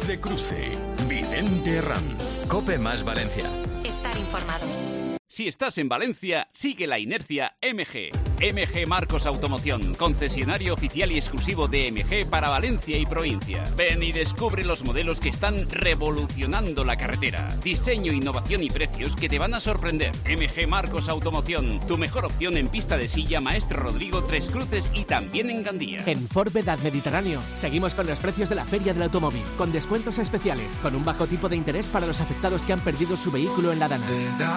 de Cruce. Vicente Herranz. COPE más Valencia. Estar informado. Si estás en Valencia, sigue la inercia MG. MG Marcos Automoción, concesionario oficial y exclusivo de MG para Valencia y provincia. Ven y descubre los modelos que están revolucionando la carretera. Diseño, innovación y precios que te van a sorprender. MG Marcos Automoción, tu mejor opción en pista de silla, Maestro Rodrigo, Tres Cruces y también en Gandía. En Ford Vedad Mediterráneo seguimos con los precios de la Feria del Automóvil, con descuentos especiales, con un bajo tipo de interés para los afectados que han perdido su vehículo en la Dana.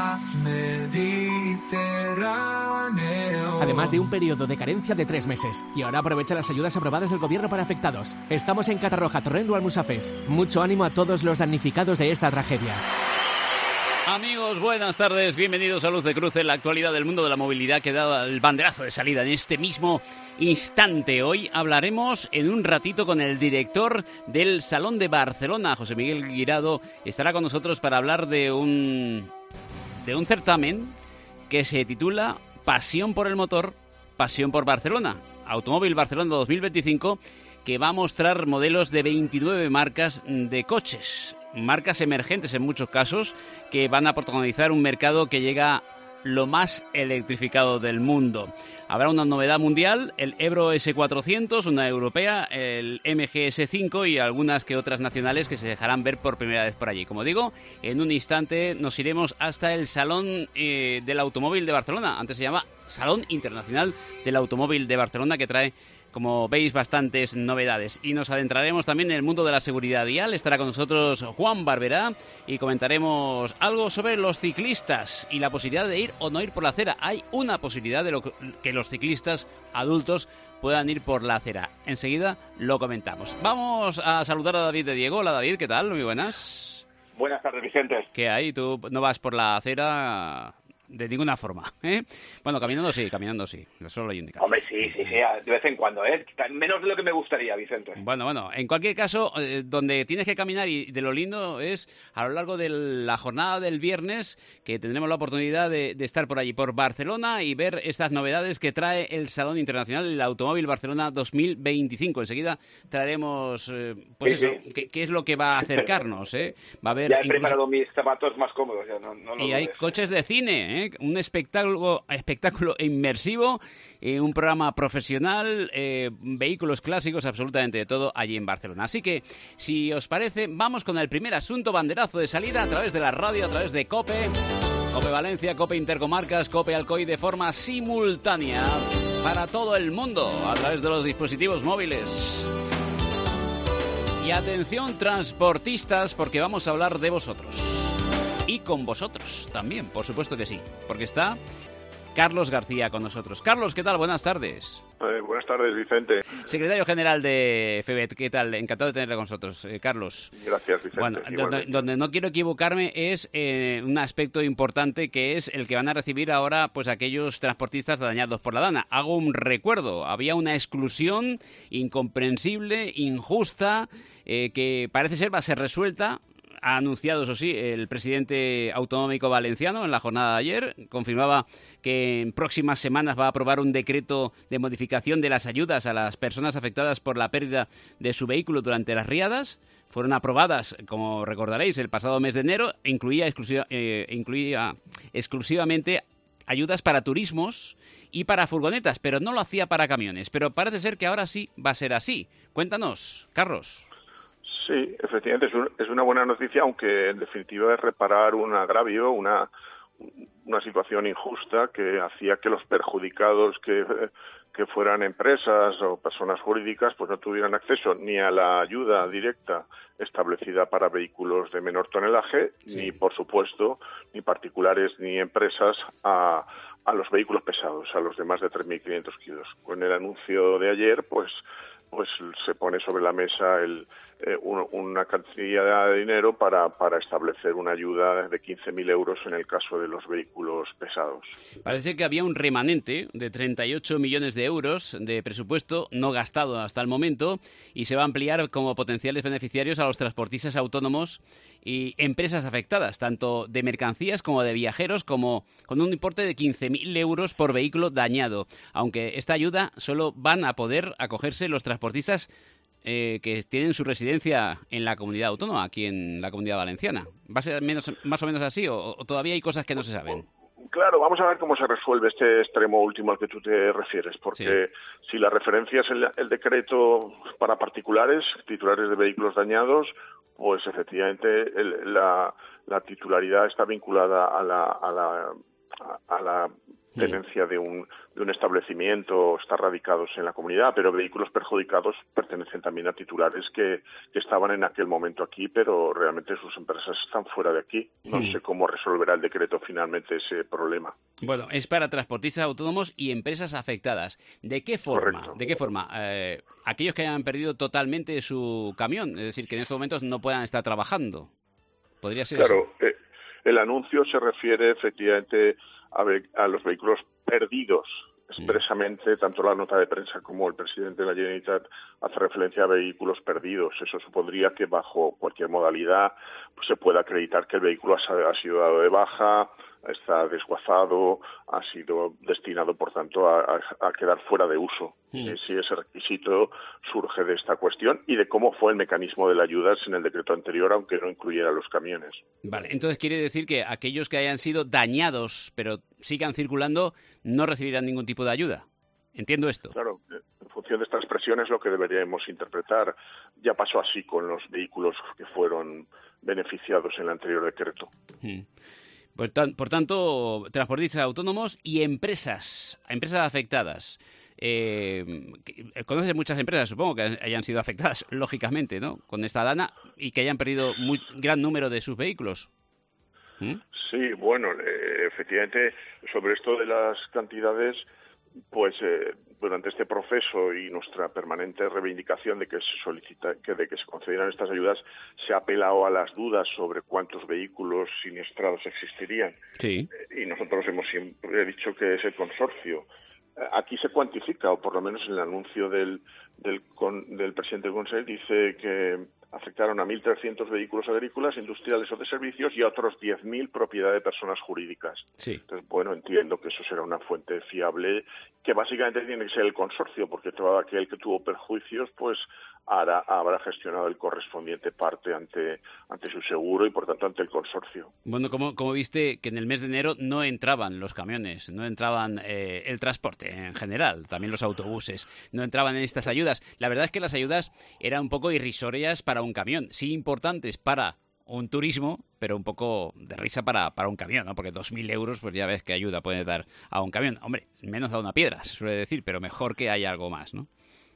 Además de un periodo de carencia de 3 meses. Y ahora aprovecha las ayudas aprobadas del gobierno para afectados. Estamos en Catarroja, Torrent o Almusafes. Mucho ánimo a todos los damnificados de esta tragedia. Amigos, buenas tardes, bienvenidos a Luz de Cruce, la actualidad del mundo de la movilidad que da el banderazo de salida en este mismo instante. Hoy hablaremos en un ratito con el director del Salón de Barcelona, José Miguel Guirado. Estará con nosotros para hablar de un certamen que se titula Pasión por el motor, Pasión por Barcelona, Automóvil Barcelona 2025, que va a mostrar modelos de 29 marcas de coches, marcas emergentes en muchos casos, que van a protagonizar un mercado que llega lo más electrificado del mundo. Habrá una novedad mundial, el Ebro S400, una europea, el MG S5 y algunas que otras nacionales que se dejarán ver por primera vez por allí. Como digo, en un instante nos iremos hasta el Salón del Automóvil de Barcelona. Antes se llama Salón Internacional del Automóvil de Barcelona, que trae, como veis, bastantes novedades. Y nos adentraremos también en el mundo de la seguridad vial. Estará con nosotros Juan Barberá y comentaremos algo sobre los ciclistas y la posibilidad de ir o no ir por la acera. Hay una posibilidad de que los ciclistas adultos puedan ir por la acera. Enseguida lo comentamos. Vamos a saludar a David de Diego. Hola David, ¿qué tal? Muy buenas. Buenas tardes, Vicente. ¿Qué hay? ¿Tú no vas por la acera de ninguna forma, ¿eh? Bueno, caminando sí, eso lo indica. Hombre, sí, de vez en cuando, ¿eh? Menos de lo que me gustaría, Vicente. Bueno, en cualquier caso, donde tienes que caminar, y de lo lindo es a lo largo de la jornada del viernes, que tendremos la oportunidad de estar por allí, por Barcelona, y ver estas novedades que trae el Salón Internacional del Automóvil Barcelona 2025. Enseguida traeremos, qué es lo que va a acercarnos, ¿eh? Va a haber ya he preparado mis zapatos más cómodos, ya no lo y hay coches de cine, ¿eh? Un espectáculo inmersivo, un programa profesional, vehículos clásicos, absolutamente de todo allí en Barcelona. Así que, si os parece, vamos con el primer asunto, banderazo de salida a través de la radio, a través de COPE, COPE Valencia, COPE Intercomarcas, COPE Alcoy, de forma simultánea para todo el mundo, a través de los dispositivos móviles. Y atención, transportistas, porque vamos a hablar de vosotros. Y con vosotros también, por supuesto que sí, porque está Carlos García con nosotros. Carlos, ¿qué tal? Buenas tardes. Buenas tardes, Vicente. Secretario General de FEBET, ¿qué tal? Encantado de tenerle con nosotros, Carlos. Gracias, Vicente. Bueno, donde no quiero equivocarme es un aspecto importante, que es el que van a recibir ahora pues aquellos transportistas dañados por la Dana. Hago un recuerdo, había una exclusión incomprensible, injusta, que parece ser va a ser resuelta. Ha anunciado, eso sí, el presidente autonómico valenciano en la jornada de ayer. Confirmaba que en próximas semanas va a aprobar un decreto de modificación de las ayudas a las personas afectadas por la pérdida de su vehículo durante las riadas. Fueron aprobadas, como recordaréis, el pasado mes de enero. Incluía exclusivamente ayudas para turismos y para furgonetas, pero no lo hacía para camiones. Pero parece ser que ahora sí va a ser así. Cuéntanos, Carlos. Sí, efectivamente es una buena noticia, aunque en definitiva es reparar un agravio, una situación injusta que hacía que los perjudicados que fueran empresas o personas jurídicas pues no tuvieran acceso ni a la ayuda directa establecida para vehículos de menor tonelaje, sí, ni por supuesto ni particulares ni empresas a los vehículos pesados, a los de más de 3.500 kilos. Con el anuncio de ayer pues se pone sobre la mesa una cantidad de dinero para establecer una ayuda de 15.000 euros en el caso de los vehículos pesados. Parece que había un remanente de 38 millones de euros de presupuesto no gastado hasta el momento, y se va a ampliar como potenciales beneficiarios a los transportistas autónomos y empresas afectadas, tanto de mercancías como de viajeros, como con un importe de 15.000 euros por vehículo dañado. Aunque esta ayuda solo van a poder acogerse los transportistas que tienen su residencia en la comunidad autónoma, aquí en la Comunidad Valenciana. ¿Va a ser más o menos así o todavía hay cosas que no se saben? Claro, vamos a ver cómo se resuelve este extremo último al que tú te refieres, porque si la referencia es el decreto para particulares, titulares de vehículos dañados, pues efectivamente la titularidad está vinculada a la tenencia de un establecimiento, están radicados en la comunidad, pero vehículos perjudicados pertenecen también a titulares que estaban en aquel momento aquí, pero realmente sus empresas están fuera de aquí. No sé cómo resolverá el decreto finalmente ese problema. Bueno, es para transportistas autónomos y empresas afectadas. ¿De qué forma? Correcto. ¿De qué forma? Aquellos que hayan perdido totalmente su camión, es decir, que en estos momentos no puedan estar trabajando. ¿Podría ser Claro, eso? el anuncio se refiere efectivamente a los vehículos perdidos. Expresamente, tanto la nota de prensa como el presidente de la Generalitat hace referencia a vehículos perdidos. Eso supondría que bajo cualquier modalidad pues se pueda acreditar que el vehículo ha sido dado de baja, está desguazado, ha sido destinado, por tanto, a quedar fuera de uso. Si ese requisito surge de esta cuestión y de cómo fue el mecanismo de las ayudas en el decreto anterior, aunque no incluyera los camiones. Vale, entonces quiere decir que aquellos que hayan sido dañados pero sigan circulando no recibirán ningún tipo de ayuda. Entiendo esto. Claro, en función de esta expresión es lo que deberíamos interpretar. Ya pasó así con los vehículos que fueron beneficiados en el anterior decreto. Por tanto, transportistas autónomos y empresas afectadas. Conoces muchas empresas, supongo, que hayan sido afectadas, lógicamente, ¿no?, con esta dana y que hayan perdido gran número de sus vehículos. Sí, bueno, efectivamente, sobre esto de las cantidades, pues durante este proceso y nuestra permanente reivindicación de que se concedieran estas ayudas, se ha apelado a las dudas sobre cuántos vehículos siniestrados existirían. Sí. Y nosotros hemos siempre dicho que es el consorcio. Aquí se cuantifica, o por lo menos en el anuncio del presidente del Consejo, dice que afectaron a 1.300 vehículos agrícolas, industriales o de servicios y a otros 10.000 propiedad de personas jurídicas. Sí. Entonces, bueno, entiendo que eso será una fuente fiable, que básicamente tiene que ser el consorcio, porque todo aquel que tuvo perjuicios, pues habrá gestionado el correspondiente parte ante su seguro y, por tanto, ante el consorcio. Bueno, como viste que en el mes de enero no entraban los camiones, no entraban el transporte en general, también los autobuses, no entraban en estas ayudas. La verdad es que las ayudas eran un poco irrisorias para un camión, sí importantes para un turismo, pero un poco de risa para un camión, ¿no? Porque 2.000 euros, pues ya ves qué ayuda puede dar a un camión. Hombre, menos a una piedra, se suele decir, pero mejor que haya algo más, ¿no?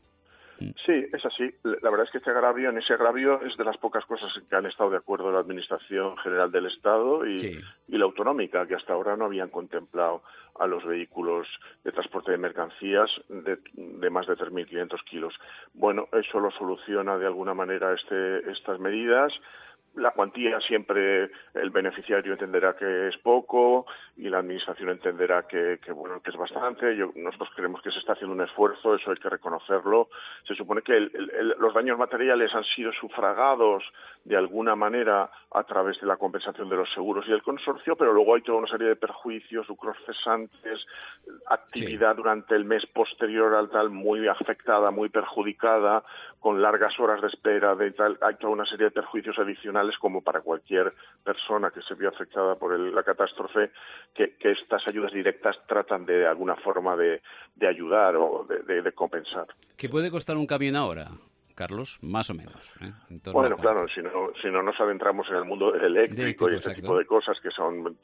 Sí, es así. La verdad es que en ese agravio es de las pocas cosas en que han estado de acuerdo la Administración General del Estado y la autonómica, que hasta ahora no habían contemplado a los vehículos de transporte de mercancías de más de 3.500 kilos. Bueno, eso lo soluciona de alguna manera estas medidas. La cuantía siempre el beneficiario entenderá que es poco y la administración entenderá que es bastante. Nosotros creemos que se está haciendo un esfuerzo, eso hay que reconocerlo. Se supone que los daños materiales han sido sufragados de alguna manera a través de la compensación de los seguros y del consorcio, pero luego hay toda una serie de perjuicios, lucros cesantes, actividad durante el mes posterior al tal muy afectada, muy perjudicada, con largas horas de espera, hay toda una serie de perjuicios adicionales como para cualquier persona que se vio afectada por la catástrofe, que estas ayudas directas tratan de alguna forma de ayudar o de compensar. ¿Qué puede costar un camión ahora, Carlos? Más o menos. Bueno, claro, si no nos adentramos en el mundo eléctrico y ese tipo de cosas que son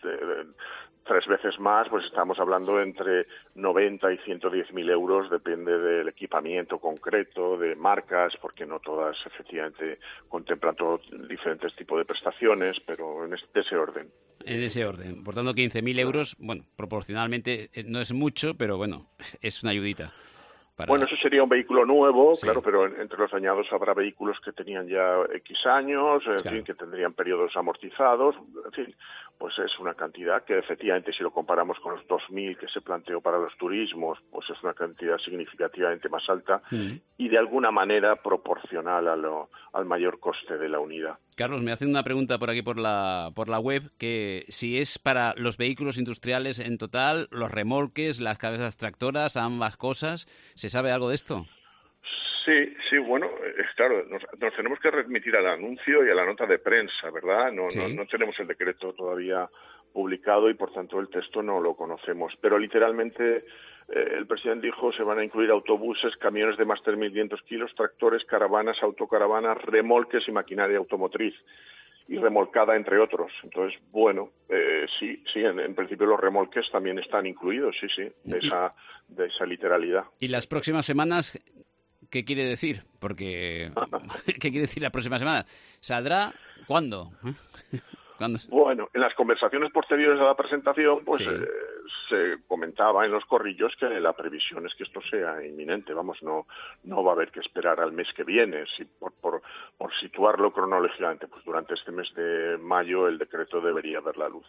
3 veces más, pues estamos hablando entre 90 y 110.000 euros, depende del equipamiento concreto, de marcas, porque no todas efectivamente contemplan diferentes tipos de prestaciones, pero de ese orden. En ese orden. Por tanto, 15.000 euros, bueno, proporcionalmente no es mucho, pero bueno, es una ayudita. Bueno, eso sería un vehículo nuevo, sí. Claro, pero entre los dañados habrá vehículos que tenían ya X años, en fin, que tendrían periodos amortizados, en fin, pues es una cantidad que efectivamente si lo comparamos con los 2.000 que se planteó para los turismos, pues es una cantidad significativamente más alta y de alguna manera proporcional al mayor coste de la unidad. Carlos, me hacen una pregunta por aquí por la web, que si es para los vehículos industriales en total, los remolques, las cabezas tractoras, ambas cosas, ¿se sabe algo de esto? Sí, bueno, claro, nos tenemos que remitir al anuncio y a la nota de prensa, ¿verdad? No tenemos el decreto todavía publicado y, por tanto, el texto no lo conocemos. Pero, literalmente, el presidente dijo se van a incluir autobuses, camiones de más de 1.500 kilos, tractores, caravanas, autocaravanas, remolques y maquinaria automotriz y remolcada, entre otros. Entonces, bueno, sí, en principio los remolques también están incluidos, sí, de esa literalidad. ¿Y las próximas semanas qué quiere decir? Porque, ¿qué quiere decir la próxima semana? ¿Saldrá cuándo? Bueno, en las conversaciones posteriores a la presentación, pues se comentaba en los corrillos que la previsión es que esto sea inminente. Vamos, no va a haber que esperar al mes que viene. Si por situarlo cronológicamente, pues durante este mes de mayo el decreto debería ver la luz.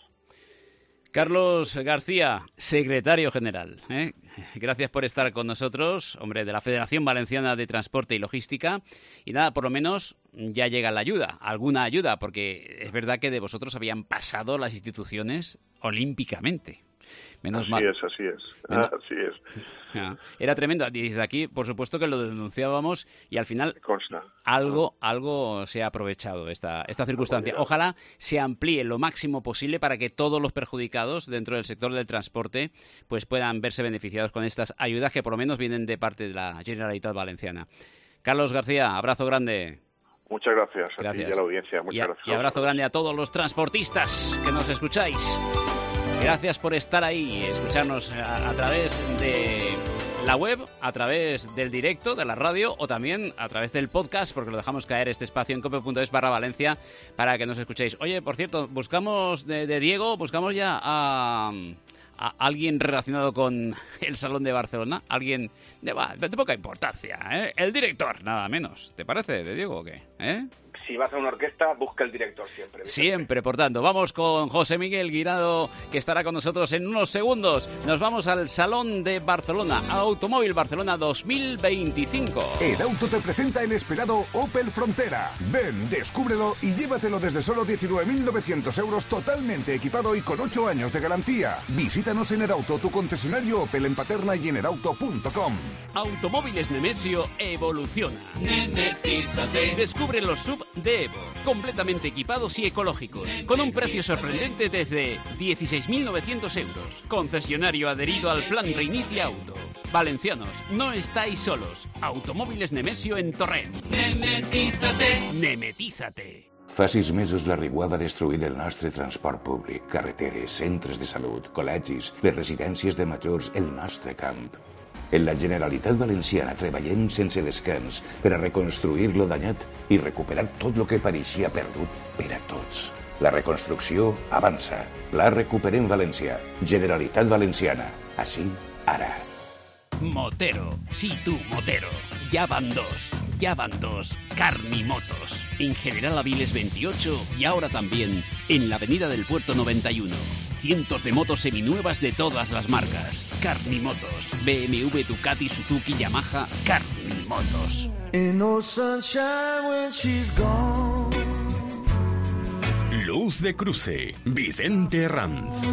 Carlos García, secretario general, gracias por estar con nosotros, hombre, de la Federación Valenciana de Transporte y Logística. Y nada, por lo menos ya llega la ayuda, alguna ayuda, porque es verdad que de vosotros habían pasado las instituciones olímpicamente. Menos mal. Así es. Era tremendo. Desde aquí, por supuesto que lo denunciábamos y al final algo se ha aprovechado esta circunstancia. Ojalá se amplíe lo máximo posible para que todos los perjudicados dentro del sector del transporte pues puedan verse beneficiados con estas ayudas que por lo menos vienen de parte de la Generalitat Valenciana. Carlos García, abrazo grande. Muchas gracias a ti y a la audiencia. Muchas gracias. Y abrazo grande a todos los transportistas que nos escucháis. Gracias por estar ahí, escucharnos a través de la web, a través del directo, de la radio o también a través del podcast, porque lo dejamos caer este espacio en cope.es/Valencia para que nos escuchéis. Oye, por cierto, buscamos de Diego, buscamos ya a alguien relacionado con el Salón de Barcelona, alguien de poca importancia, ¿eh? El director, nada menos. ¿Te parece, de Diego, o qué? Si vas a una orquesta, busca el director siempre. Siempre, por tanto. Vamos con José Miguel Guirado, que estará con nosotros en unos segundos. Nos vamos al Salón de Barcelona, Automóvil Barcelona 2025. Edauto te presenta el esperado Opel Frontera. Ven, descúbrelo y llévatelo desde solo 19.900 euros totalmente equipado y con 8 años de garantía. Visítanos en Edauto, tu concesionario Opel en Paterna y en edauto.com. Automóviles Nemesio evoluciona. Nemetízate. Descubre los sub de Evo, completamente equipados y ecológicos, con un precio sorprendente desde 16.900 euros. Concesionario adherido al plan Reinicia Auto. Valencianos, no estáis solos. Automóviles Nemesio en Torrent. Nemetízate. Fa 6 mesos la Rigua va destruir el nostre transport públic, carreteres, centres de salut, col·legis, les residències de majors, el nostre camp. En la Generalitat Valenciana treballem sense descans per a reconstruir lo danyat i recuperar tot lo que pareixia perdut per a tots. La reconstrucció avança. La recuperem València. Generalitat Valenciana. Així, ara. Motero, sí tú, Motero. Ya van dos. Carnimotos. En General Aviles 28 y ahora también en la Avenida del Puerto 91. Cientos de motos seminuevas de todas las marcas. Carnimotos. BMW, Ducati, Suzuki, Yamaha. Carnimotos. Luz de cruce. Vicente Ranz.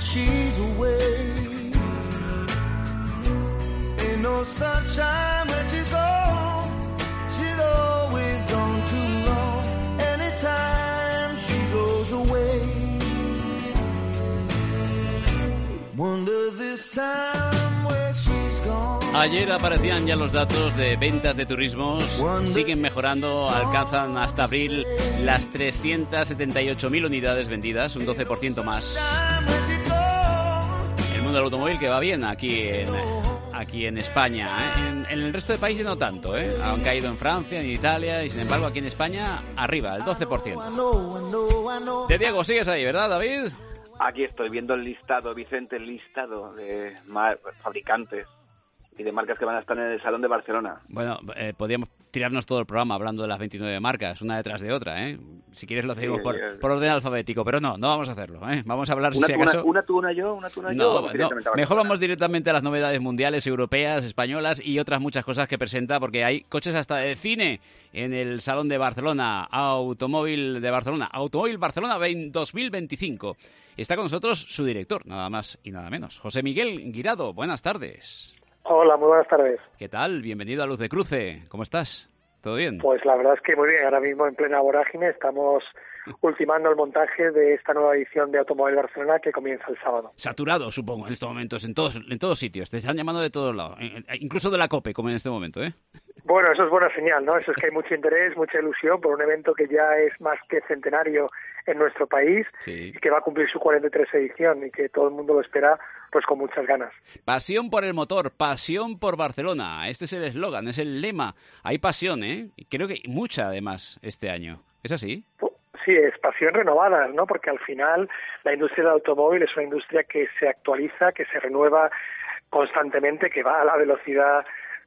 No sunshine when she's gone. She's always gone too long. Anytime she goes away. Wonder this time where she's gone. Ayer aparecían ya los datos de ventas de turismos. Siguen mejorando, alcanzan hasta abril las 378.000 unidades vendidas, un 12% más. El mundo del automóvil que va bien aquí en España, ¿eh? En el resto de países no tanto, ¿eh? Han caído en Francia, en Italia y sin embargo aquí en España arriba, el 12%. De Diego, sigues ahí, ¿verdad, David? Aquí estoy viendo el listado, Vicente, el listado de fabricantes y de marcas que van a estar en el Salón de Barcelona. Bueno, podríamos tirarnos todo el programa hablando de las 29 marcas, una detrás de otra, ¿eh? Si quieres lo hacemos por orden alfabético, pero no vamos a hacerlo, ¿eh? Vamos a hablar, si acaso... Una tú, una yo. No, mejor vamos directamente a las novedades mundiales, europeas, españolas y otras muchas cosas que presenta, porque hay coches hasta de cine en el Salón de Barcelona, Automóvil Barcelona 2025. Está con nosotros su director, nada más y nada menos, José Miguel Guirado. Buenas tardes. Hola, muy buenas tardes. ¿Qué tal? Bienvenido a Luz de Cruce. ¿Cómo estás? ¿Todo bien? Pues la verdad es que muy bien, ahora mismo en plena vorágine estamos ultimando el montaje de esta nueva edición de Automóvil Barcelona que comienza el sábado. Saturado, supongo, en estos momentos, en todos sitios. Te están llamando de todos lados, incluso de la COPE, como en este momento, ¿eh? Bueno, eso es buena señal, ¿no? Eso es que hay mucho interés, mucha ilusión por un evento que ya es más que centenario en nuestro país y que va a cumplir su 43 edición y que todo el mundo lo espera pues con muchas ganas. Pasión por el motor, pasión por Barcelona. Este es el eslogan, es el lema. Hay pasión, ¿eh? Creo que mucha, además, este año. ¿Es así? Sí, es pasión renovada, ¿no? Porque al final la industria del automóvil es una industria que se actualiza, que se renueva constantemente, que va a la velocidad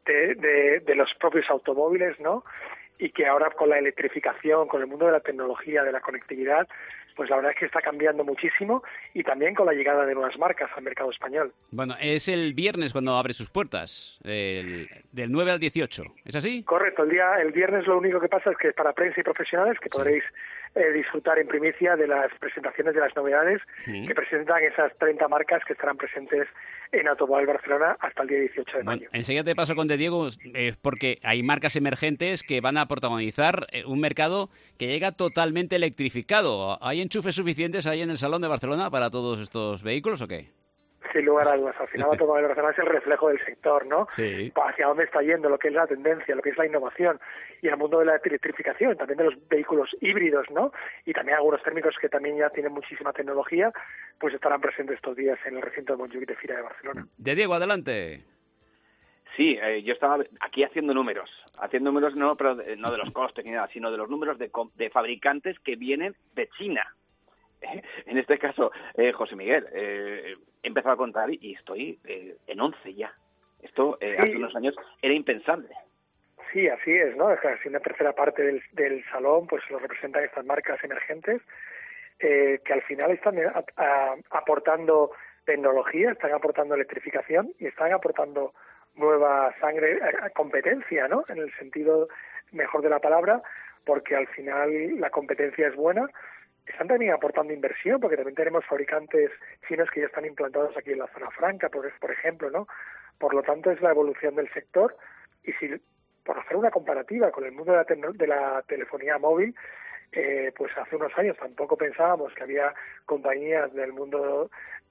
de los propios automóviles, ¿no? Y que ahora con la electrificación, con el mundo de la tecnología, de la conectividad, pues la verdad es que está cambiando muchísimo y también con la llegada de nuevas marcas al mercado español. Bueno, es el viernes cuando abre sus puertas, del 9 al 18, ¿es así? Correcto, el viernes lo único que pasa es que para prensa y profesionales que podréis disfrutar en primicia de las presentaciones de las novedades que presentan esas 30 marcas que estarán presentes en Automóvil Barcelona hasta el día 18 de mayo. Enseguida te paso con De Diego, porque hay marcas emergentes que van a protagonizar un mercado que llega totalmente electrificado. ¿Hay enchufes suficientes ahí en el Salón de Barcelona para todos estos vehículos o qué? Sin lugar a dudas, al final Automóvil Barcelona es el reflejo del sector, ¿no? Sí. Hacia dónde está yendo, lo que es la tendencia, lo que es la innovación y el mundo de la electrificación, también de los vehículos híbridos, ¿no? Y también algunos térmicos que también ya tienen muchísima tecnología, pues estarán presentes estos días en el recinto de Montjuïc de Fira de Barcelona. De Diego, adelante. Sí, yo estaba aquí haciendo números no, pero no de los costes ni nada, sino de los números de fabricantes que vienen de China. En este caso, José Miguel, he empezado a contar y estoy en 11 ya. Esto hace unos años era impensable. Sí, así es, ¿no? Casi una tercera parte del salón pues lo representan estas marcas emergentes que al final están aportando tecnología, están aportando electrificación y están aportando nueva sangre, competencia, ¿no? En el sentido mejor de la palabra, porque al final la competencia es buena. Están también aportando inversión, porque también tenemos fabricantes chinos que ya están implantados aquí en la zona franca, por ejemplo, ¿no? Por lo tanto, es la evolución del sector. Y si, por hacer una comparativa con el mundo de la telefonía móvil, pues hace unos años tampoco pensábamos que había compañías del mundo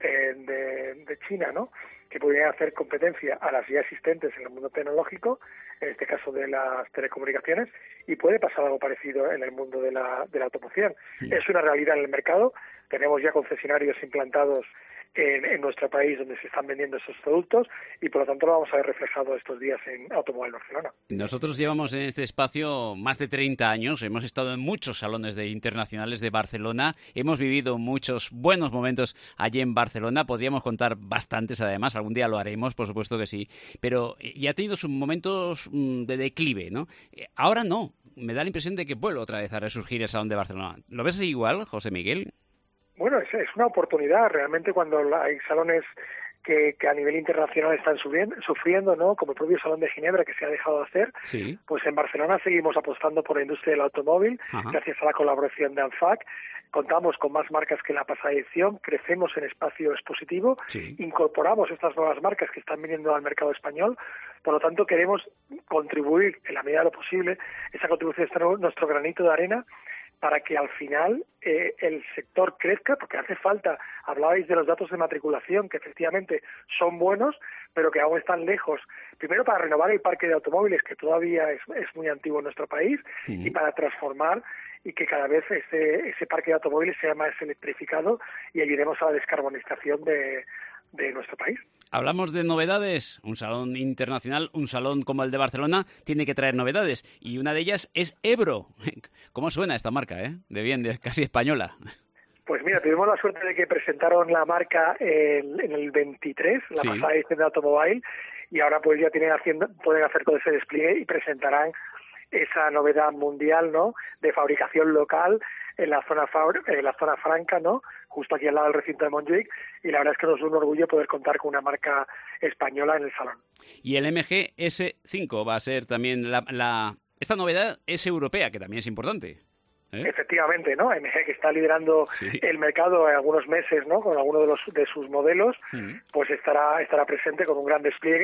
de China, ¿no?, que pudieran hacer competencia a las ya existentes en el mundo tecnológico, en este caso de las telecomunicaciones, y puede pasar algo parecido en el mundo de la automoción. Sí. Es una realidad en el mercado, tenemos ya concesionarios implantados en nuestro país donde se están vendiendo esos productos y por lo tanto lo vamos a ver reflejado estos días en Automóvil Barcelona. Nosotros llevamos en este espacio más de 30 años, hemos estado en muchos salones internacionales de Barcelona, hemos vivido muchos buenos momentos allí en Barcelona, podríamos contar bastantes además, algún día lo haremos, por supuesto que sí, pero ya ha tenido sus momentos de declive, ¿no? Ahora no, me da la impresión de que vuelve otra vez a resurgir el Salón de Barcelona. ¿Lo ves igual, José Miguel? Bueno, es una oportunidad realmente cuando hay salones que a nivel internacional están sufriendo, ¿no? Como el propio Salón de Ginebra que se ha dejado de hacer. Sí. Pues en Barcelona seguimos apostando por la industria del automóvil, gracias a la colaboración de ANFAC. Contamos con más marcas que en la pasada edición, crecemos en espacio expositivo, incorporamos estas nuevas marcas que están viniendo al mercado español, por lo tanto queremos contribuir en la medida de lo posible, esa contribución es nuestro granito de arena, para que al final el sector crezca, porque hace falta, hablabais de los datos de matriculación, que efectivamente son buenos, pero que aún están lejos, primero para renovar el parque de automóviles, que todavía es muy antiguo en nuestro país, y para transformar y que cada vez ese parque de automóviles sea más electrificado y ayudemos a la descarbonización de nuestro país. Hablamos de novedades. Un salón internacional, un salón como el de Barcelona, tiene que traer novedades. Y una de ellas es Ebro. ¿Cómo suena esta marca, de bien, casi española? Pues mira, tuvimos la suerte de que presentaron la marca en el 23, la pasada edición de Automobile, y ahora pues ya pueden hacer todo ese despliegue y presentarán esa novedad mundial, ¿no?, de fabricación local en la zona franca, ¿no?, justo aquí al lado del recinto de Montjuïc, y la verdad es que nos es un orgullo poder contar con una marca española en el salón. Y el MG S5 va a ser también esta novedad es europea, que también es importante. Efectivamente, ¿no? MG, que está liderando el mercado en algunos meses, ¿no?, con algunos de sus modelos, pues estará presente con un gran despliegue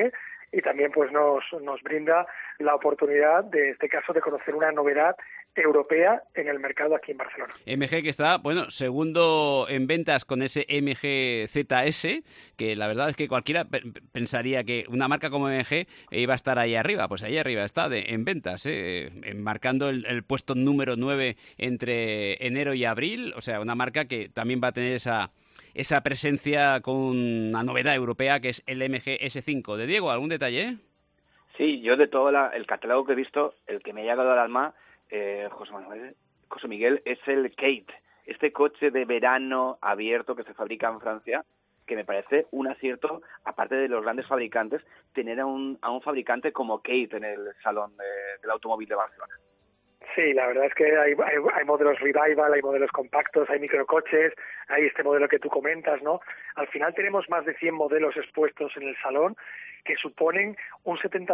y también pues nos brinda la oportunidad, de este caso, de conocer una novedad europea en el mercado aquí en Barcelona. MG, que está, bueno, segundo en ventas con ese MG ZS, que la verdad es que cualquiera pensaría que una marca como MG iba a estar ahí arriba. Pues ahí arriba está en ventas, marcando el puesto número 9 entre enero y abril. O sea, una marca que también va a tener esa presencia con una novedad europea que es el MG S5. ¿De Diego, algún detalle? Sí, yo de todo el catálogo que he visto, el que me ha llegado al alma, José Miguel, es el Kate, este coche de verano abierto que se fabrica en Francia, que me parece un acierto, aparte de los grandes fabricantes, tener a un fabricante como Kate en el Salón del Automóvil de Barcelona. Sí, la verdad es que hay modelos Revival, hay modelos compactos, hay microcoches, hay este modelo que tú comentas, ¿no? Al final tenemos más de 100 modelos expuestos en el salón, que suponen un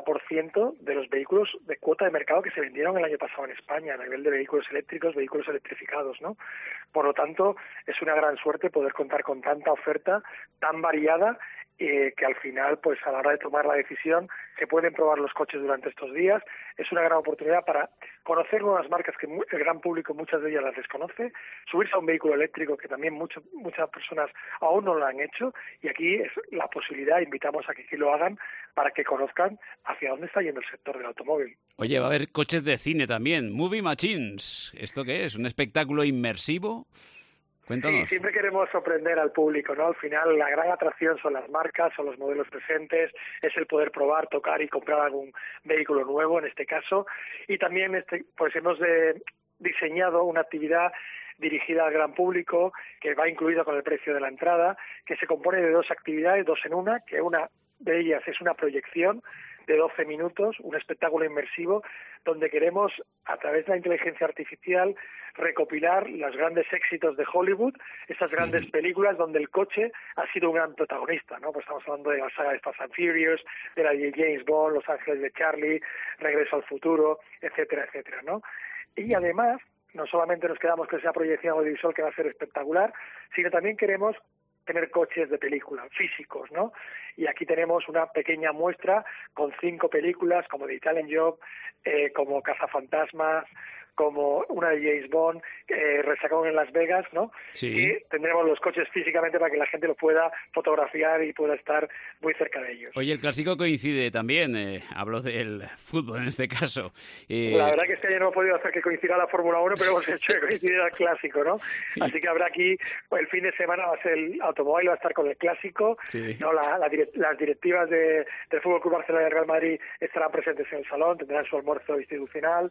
70% de los vehículos de cuota de mercado que se vendieron el año pasado en España, a nivel de vehículos eléctricos, vehículos electrificados, ¿no? Por lo tanto, es una gran suerte poder contar con tanta oferta tan variada, que al final, pues a la hora de tomar la decisión, se pueden probar los coches durante estos días. Es una gran oportunidad para conocer nuevas marcas que el gran público, muchas de ellas las desconoce, subirse a un vehículo eléctrico que también muchas personas aún no lo han hecho, y aquí es la posibilidad, invitamos a que lo hagan para que conozcan hacia dónde está yendo el sector del automóvil. Oye, va a haber coches de cine también, Movie Machines. ¿Esto qué es? ¿Un espectáculo inmersivo? Cuéntanos. Sí, siempre queremos sorprender al público, ¿no? Al final la gran atracción son las marcas, son los modelos presentes, es el poder probar, tocar y comprar algún vehículo nuevo en este caso. Y también pues hemos diseñado una actividad dirigida al gran público, que va incluida con el precio de la entrada, que se compone de 2 actividades, 2 en una, que una de ellas es una proyección de 12 minutos, un espectáculo inmersivo, donde queremos, a través de la inteligencia artificial, recopilar los grandes éxitos de Hollywood, esas grandes películas donde el coche ha sido un gran protagonista, ¿no? Pues estamos hablando de la saga de Fast and Furious, de la de James Bond, Los Ángeles de Charlie, Regreso al Futuro, etcétera, etcétera, ¿no? Y además, no solamente nos quedamos con esa proyección audiovisual que va a ser espectacular, sino también queremos tener coches de película, físicos, ¿no? Y aquí tenemos una pequeña muestra con 5 películas, como The Italian Job, como Cazafantasmas, como una de James Bond, Resacón en Las Vegas, ¿no? Sí. Y tendremos los coches físicamente para que la gente los pueda fotografiar y pueda estar muy cerca de ellos. Oye, el clásico coincide también, hablo del fútbol en este caso. La verdad que este año no hemos podido hacer que coincida la Fórmula 1, pero hemos hecho que coincidiera el clásico, ¿no? Así que habrá aquí, el fin de semana va a ser el automóvil, va a estar con el clásico, sí. ¿no? Las directivas del Fútbol Club Barcelona y del Real Madrid estarán presentes en el salón, tendrán su almuerzo institucional.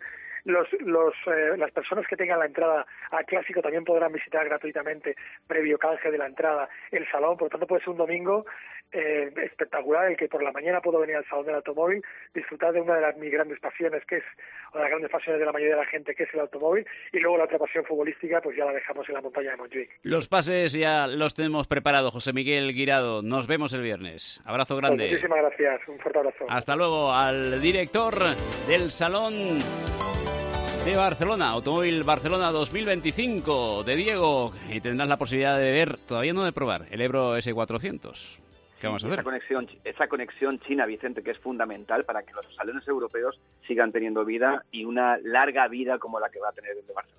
Las personas que tengan la entrada al clásico también podrán visitar gratuitamente, previo canje de la entrada, el salón. Por lo tanto, puede ser un domingo espectacular, el que por la mañana puedo venir al salón del automóvil, disfrutar de una de mis grandes pasiones, o las grandes pasiones de la mayoría de la gente, que es el automóvil, y luego la otra pasión futbolística, pues ya la dejamos en la montaña de Montjuic. Los pases ya los tenemos preparados, José Miguel Guirado. Nos vemos el viernes. Abrazo grande. Pues muchísimas gracias. Un fuerte abrazo. Hasta luego. Al director del Salón de Barcelona, Automóvil Barcelona 2025, de Diego, y tendrás la posibilidad de ver, todavía no de probar, el Ebro S400. ¿Qué vamos a hacer? Esa conexión China, Vicente, que es fundamental para que los salones europeos sigan teniendo vida y una larga vida como la que va a tener el de Barcelona.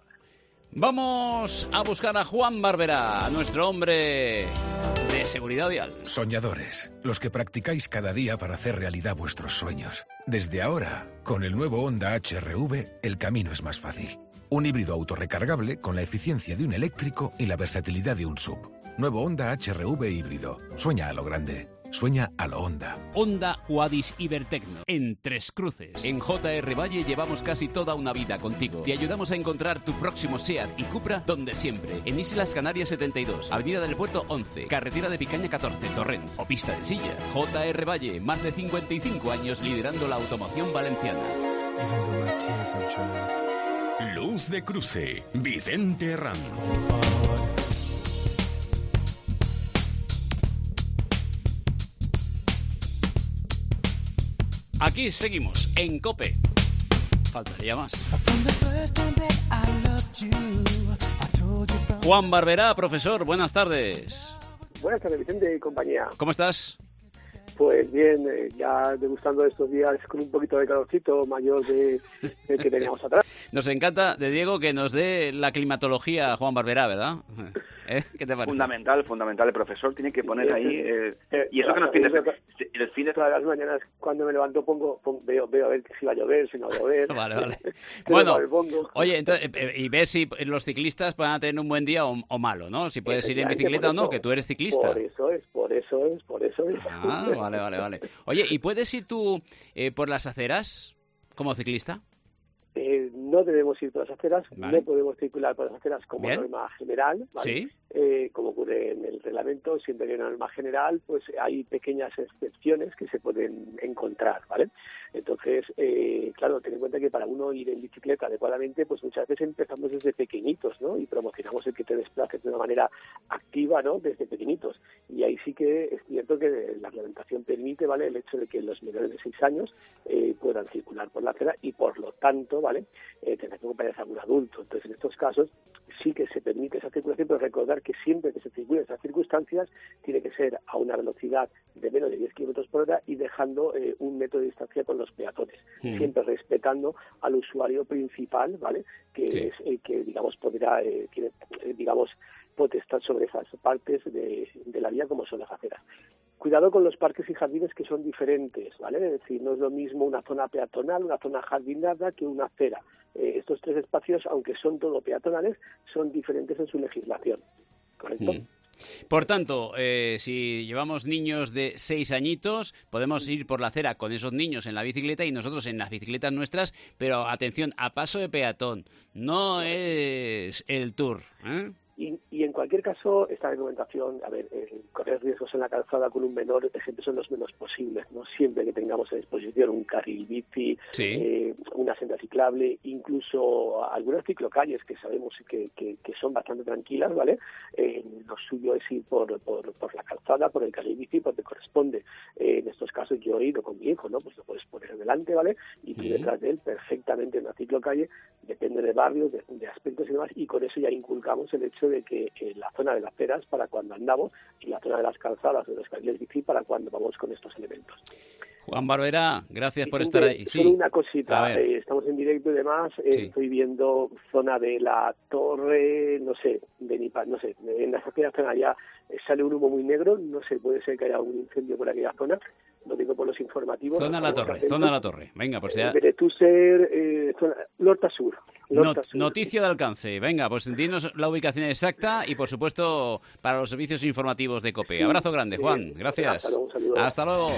Vamos a buscar a Juan Barberá, a nuestro hombre de seguridad vial. Soñadores, los que practicáis cada día para hacer realidad vuestros sueños. Desde ahora, con el nuevo Honda HR-V, el camino es más fácil. Un híbrido autorrecargable con la eficiencia de un eléctrico y la versatilidad de un SUV. Nuevo Honda HR-V híbrido. Sueña a lo grande. Sueña a lo Honda. Honda Huadis Ibertecno, en Tres Cruces. En JR Valle llevamos casi toda una vida contigo. Te ayudamos a encontrar tu próximo SEAT y Cupra donde siempre. En Islas Canarias 72, Avenida del Puerto 11, Carretera de Picaña 14, Torrent o Pista de Silla. JR Valle, más de 55 años liderando la automoción valenciana. Luz de Cruce, Vicente Ranz. Aquí seguimos, en COPE. Faltaría más. Juan Barberá, profesor, buenas tardes. Buenas tardes, Vicente y compañía. ¿Cómo estás? Pues bien, ya degustando estos días con un poquito de calorcito mayor del que teníamos atrás. Nos encanta, de Diego, que nos dé la climatología Juan Barberá, ¿verdad? ¿Qué te parece? Fundamental. El profesor tiene que poner ahí... y eso que nos pide... El fin de todas las mañanas, cuando me levanto, veo a ver si va a llover, si no va a llover. Vale. Bueno, oye, entonces, y ves si los ciclistas van a tener un buen día o malo, ¿no? Si puedes ir en bicicleta o no, que tú eres ciclista. Por eso es. Vale. Oye, ¿y puedes ir tú por las aceras como ciclista? No debemos ir por las aceras, vale. No podemos circular por las aceras como norma general, ¿vale? ¿Sí? Como ocurre en el reglamento, siempre que hay una norma general, pues hay pequeñas excepciones que se pueden encontrar, ¿vale? Entonces, claro, ten en cuenta que para uno ir en bicicleta adecuadamente, pues muchas veces empezamos desde pequeñitos, ¿no? Y promocionamos el que te desplaces de una manera activa, ¿no? Desde pequeñitos. Y ahí sí que es cierto que la reglamentación permite, ¿vale? El hecho de que los menores de 6 años puedan circular por la acera y, por lo tanto, ¿vale? Tener que acompañarse a un adulto. Entonces, en estos casos sí que se permite esa circulación, pero recordar que siempre que se circule en esas circunstancias tiene que ser a una velocidad de menos de 10 kilómetros por hora y dejando un metro de distancia con los peatones, siempre respetando al usuario principal, ¿vale? Que es el que, digamos, tiene, digamos, potestad sobre esas partes de la vía como son las aceras. Cuidado con los parques y jardines, que son diferentes, ¿vale? Es decir, no es lo mismo una zona peatonal, una zona jardinada que una acera. Estos tres espacios, aunque son todo peatonales, son diferentes en su legislación, ¿correcto? Por tanto, si llevamos niños de 6 añitos, podemos ir por la acera con esos niños en la bicicleta y nosotros en las bicicletas nuestras, pero atención, a paso de peatón, no es el Tour, ¿eh? Y en cualquier caso, esta reglamentación, correr riesgos en la calzada con un menor, siempre son los menos posibles, ¿no? Siempre que tengamos a disposición un carril bici, una senda ciclable, incluso algunas ciclocalles que sabemos que son bastante tranquilas, ¿vale? Lo suyo es ir por la calzada, por el carril bici, porque corresponde. En estos casos yo he ido con mi hijo, ¿no? Pues lo puedes poner delante, ¿vale? Y tú detrás de él perfectamente en la ciclocalle, depende de barrios, de aspectos y demás, y con eso ya inculcamos el hecho de que la zona de las aceras para cuando andamos y la zona de las calzadas de los carriles bici para cuando vamos con estos elementos. Juan Barberá, gracias por estar ahí. Solo una cosita, estamos en directo y demás, estoy viendo zona de la torre, no sé, en las aceras allá sale un humo muy negro, no sé, puede ser que haya algún incendio por aquella zona, lo digo por los informativos. Zona la torre, venga, pues ya. Lorta Sur. Noticia de alcance, venga, pues dinos la ubicación exacta y, por supuesto, para los servicios informativos de COPE. Abrazo grande, Juan, gracias. Hasta luego, un saludo. Hasta luego.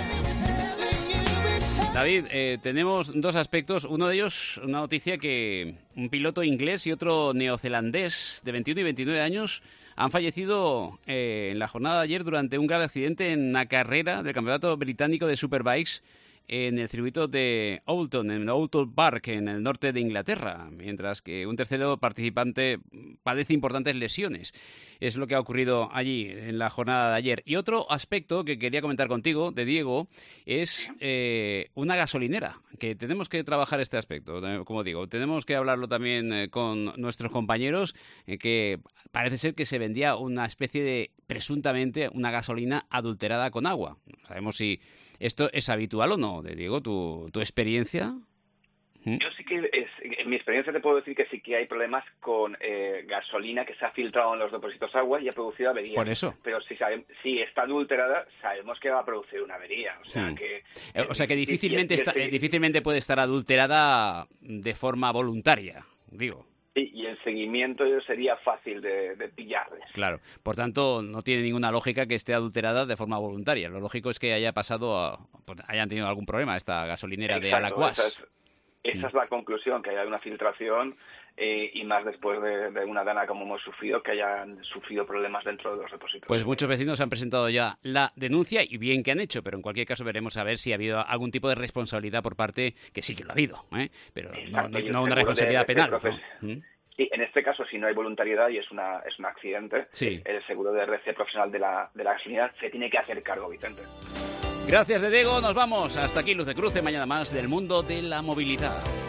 David, tenemos dos aspectos. Uno de ellos, una noticia que un piloto inglés y otro neozelandés de 21 y 29 años han fallecido en la jornada de ayer durante un grave accidente en una carrera del Campeonato Británico de Superbikes en el circuito de Oulton, en Oulton Park, en el norte de Inglaterra, mientras que un tercero participante padece importantes lesiones. Es lo que ha ocurrido allí en la jornada de ayer. Y otro aspecto que quería comentar contigo, de Diego, es una gasolinera, que tenemos que trabajar este aspecto, como digo. Tenemos que hablarlo también con nuestros compañeros, que parece ser que se vendía una especie de, presuntamente, una gasolina adulterada con agua. No sabemos si esto es habitual o no. Diego, ¿tu experiencia? Yo sí que, en mi experiencia te puedo decir que sí que hay problemas con gasolina que se ha filtrado en los depósitos de agua y ha producido averías. Por eso. Pero si está adulterada, sabemos que va a producir una avería. O sea que difícilmente puede estar adulterada de forma voluntaria, digo. Y el seguimiento sería fácil de pillarles. Claro, por tanto, no tiene ninguna lógica que esté adulterada de forma voluntaria. Lo lógico es que haya hayan tenido algún problema esta gasolinera. Exacto, de Alaquàs. Esa es la conclusión, que haya una filtración y más después de una dana como hemos sufrido, que hayan sufrido problemas dentro de los depósitos. Pues muchos vecinos han presentado ya la denuncia y bien que han hecho, pero en cualquier caso veremos a ver si ha habido algún tipo de responsabilidad por parte, que sí que lo ha habido, pero no una responsabilidad penal. Sí, en este caso, si no hay voluntariedad y es un accidente, el seguro de RC profesional de la gasolina se tiene que hacer cargo, Vicente. Gracias, de Diego. Nos vamos. Hasta aquí Luz de Cruce. Mañana más del mundo de la movilidad.